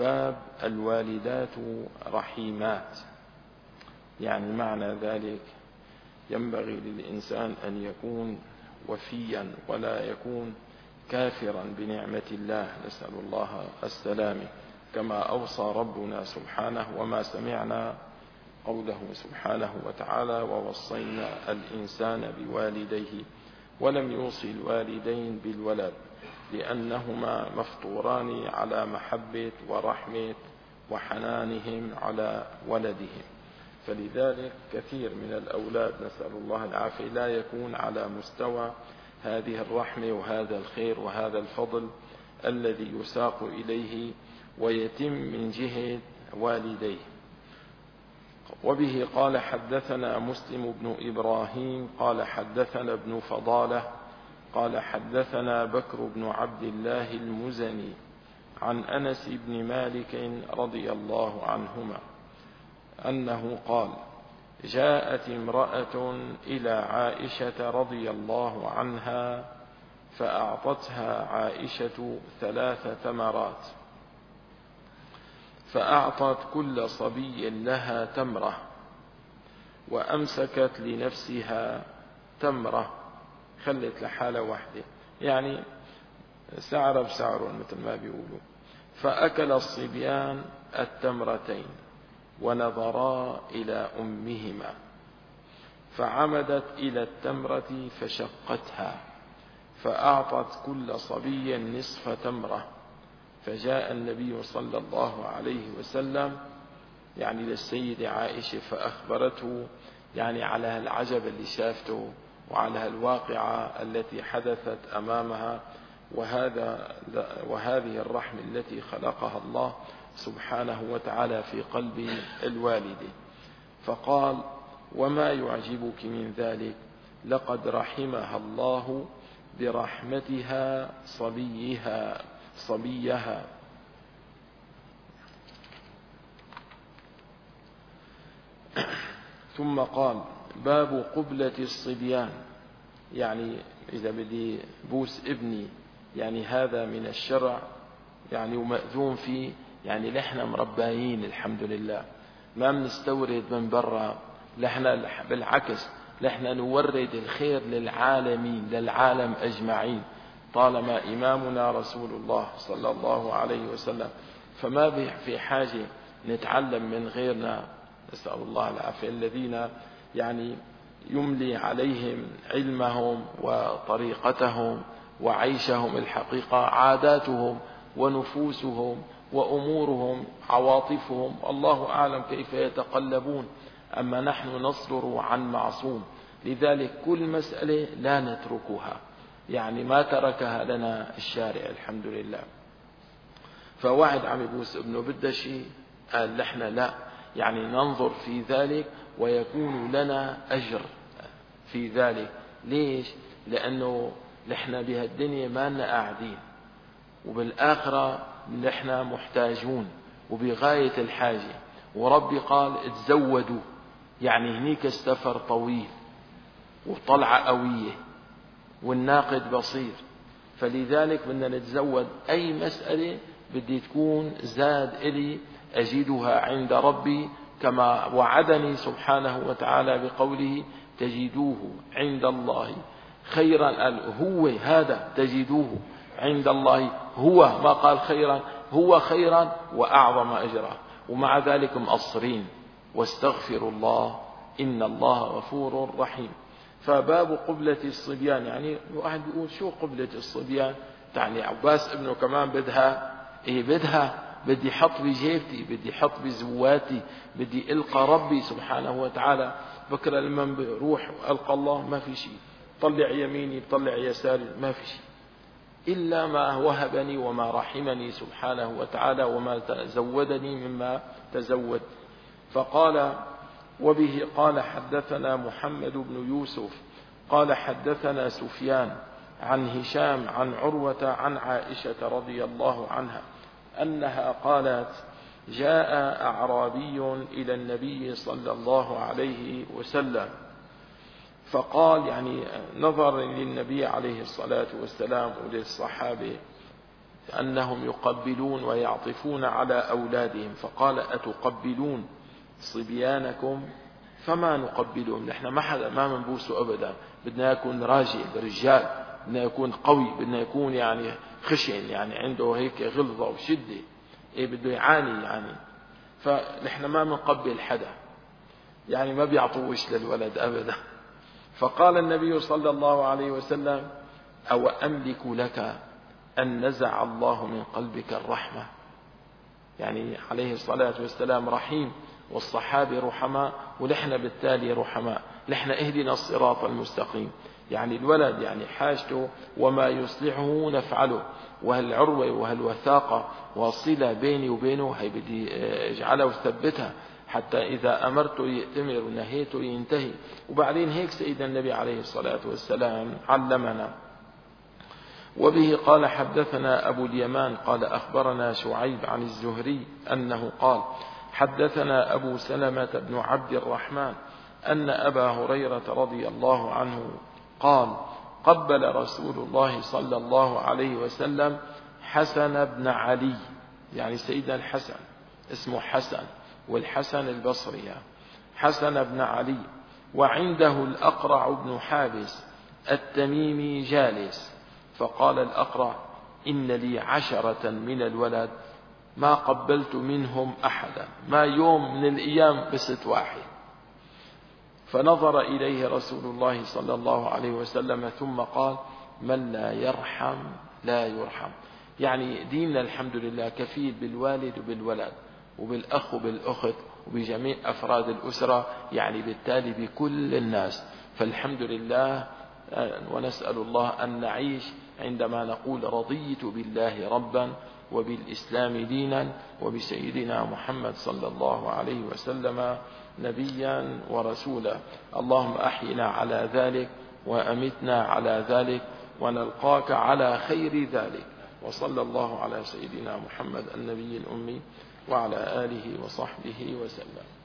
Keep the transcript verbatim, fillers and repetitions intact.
باب الوالدات رحيمات. يعني معنى ذلك ينبغي للإنسان أن يكون وفيا ولا يكون كافرا بنعمة الله، نسأل الله السلامة، كما أوصى ربنا سبحانه: وما سمعنا قوله سبحانه وتعالى: ووصينا الإنسان بوالديه، ولم يوصي الوالدين بالولد، لأنهما مفطوران على محبة ورحمة وحنانهم على ولدهم. فلذلك كثير من الأولاد نسأل الله العافية لا يكون على مستوى هذه الرحمة وهذا الخير وهذا الفضل الذي يساق إليه ويتم من جهة والديه. وبه قال حدثنا مسلم بن إبراهيم قال حدثنا ابن فضالة قال حدثنا بكر بن عبد الله المزني عن أنس بن مالك رضي الله عنهما أنه قال: جاءت امرأة إلى عائشة رضي الله عنها فأعطتها عائشة ثلاث تمرات، فأعطت كل صبي لها تمرة، وأمسكت لنفسها تمرة، خلت لحالة واحدة، يعني سعر بسعر مثل ما بيقولوا. فأكل الصبيان التمرتين ونظرا إلى أمهما، فعمدت إلى التمرة فشقتها، فأعطت كل صبي نصف تمرة. فجاء النبي صلى الله عليه وسلم يعني للسيدة عائشة فأخبرته يعني على العجب اللي شافته وعلى الواقعة التي حدثت أمامها، وهذا وهذه الرحمة التي خلقها الله سبحانه وتعالى في قلب الوالدة. فقال: وما يعجبك من ذلك؟ لقد رحمها الله برحمتها صبيها صبيها. ثم قال: باب قبلة الصبيان، يعني إذا بدي بوس ابني يعني هذا من الشرع يعني ومأذون فيه، يعني نحن مربيين الحمد لله، ما بنستورد من برا، نحن بالعكس نحن نورد الخير للعالمين للعالم أجمعين، طالما إمامنا رسول الله صلى الله عليه وسلم، فما في حاجة نتعلم من غيرنا، نسأل الله العافية، الذين يعني يملي عليهم علمهم وطريقتهم وعيشهم الحقيقة، عاداتهم ونفوسهم وأمورهم عواطفهم، الله أعلم كيف يتقلبون، أما نحن نصدر عن معصوم، لذلك كل مسألة لا نتركها، يعني ما تركها لنا الشارع الحمد لله. فوعد عم يبوس ابنه بده شيء، قال نحن لا، يعني ننظر في ذلك ويكون لنا أجر في ذلك. ليش؟ لأنه نحن بهالدنيا ما لنا قاعدين، وبالآخرة نحن محتاجون وبغاية الحاجة، وربي قال اتزودوا، يعني هنيك السفر طويل وطلعة قوية والناقد بصير، فلذلك بدنا نتزود. أي مسألة بدي تكون زاد إلي أجدها عند ربي، كما وعدني سبحانه وتعالى بقوله تجدوه عند الله خيرا، هو هذا تجدوه عند الله، هو ما قال خيرا، هو خيرا وأعظم أجرا، ومع ذلك مقصرين، واستغفروا الله إن الله غفور رحيم. فباب قبلة الصبيان، يعني واحد بيقول شو قبلة الصبيان؟ يعني عباس ابنه كمان بدها إيه؟ بدها بدي حط بجيبتي، بدي حط بزواتي، بدي ألقى ربي سبحانه وتعالى. بكرة لما بروح ألقى الله ما في شيء، طلع يميني طلع يساري ما في شيء إلا ما وهبني وما رحمني سبحانه وتعالى وما زودني مما تزود. فقال: وبه قال حدثنا محمد بن يوسف قال حدثنا سفيان عن هشام عن عروة عن عائشة رضي الله عنها أنها قالت: جاء أعرابي إلى النبي صلى الله عليه وسلم فقال، يعني نظر للنبي عليه الصلاة والسلام وللصحابة، أنهم يقبلون ويعطفون على أولادهم، فقال أتقبلون صبيانكم؟ فما نقبلهم، نحن ما حدا ما منبوسه أبدا، بدنا يكون راجل رجال، بدنا يكون قوي، بدنا يكون يعني خشن، يعني عنده هيك غلظة وشدة، إيه بده يعاني يعني. فنحن ما منقبل حدا، يعني ما بيعطوش للولد أبدا. فقال النبي صلى الله عليه وسلم أو أملك لك أن نزع الله من قلبك الرحمة، يعني عليه الصلاة والسلام رحيم، والصحابة رحماء، ونحن بالتالي رحماء، نحن اهدنا الصراط المستقيم. يعني الولد يعني حاجته وما يصلحه نفعله، وهالعروة وهالوثاقة والصلة بيني وبينه هي بدي اجعلها وثبتها، حتى إذا أمرته يأتمر ونهيته ينتهي. وبعدين هيك سيدنا النبي عليه الصلاة والسلام علمنا. وبه قال حدثنا أبو اليمان قال أخبرنا شعيب عن الزهري أنه قال حدثنا أبو سلمة بن عبد الرحمن أن أبا هريرة رضي الله عنه قال قبل رسول الله صلى الله عليه وسلم حسن بن علي، يعني سيدنا الحسن اسمه حسن، والحسن البصري حسن بن علي، وعنده الأقرع بن حابس التميمي جالس، فقال الأقرع إن لي عشرة من الولد ما قبلت منهم أحدا، ما يوم من الأيام بست واحد. فنظر إليه رسول الله صلى الله عليه وسلم ثم قال من لا يرحم لا يرحم. يعني ديننا الحمد لله كفيل بالوالد وبالولد وبالأخ وبالأخت وبجميع أفراد الأسرة، يعني بالتالي بكل الناس. فالحمد لله، ونسأل الله أن نعيش عندما نقول رضيت بالله ربا وبالإسلام دينا وبسيدنا محمد صلى الله عليه وسلم نبيا ورسولا. اللهم أحينا على ذلك وأمتنا على ذلك ونلقاك على خير ذلك. وصلى الله على سيدنا محمد النبي الأمي وعلى آله وصحبه وسلم.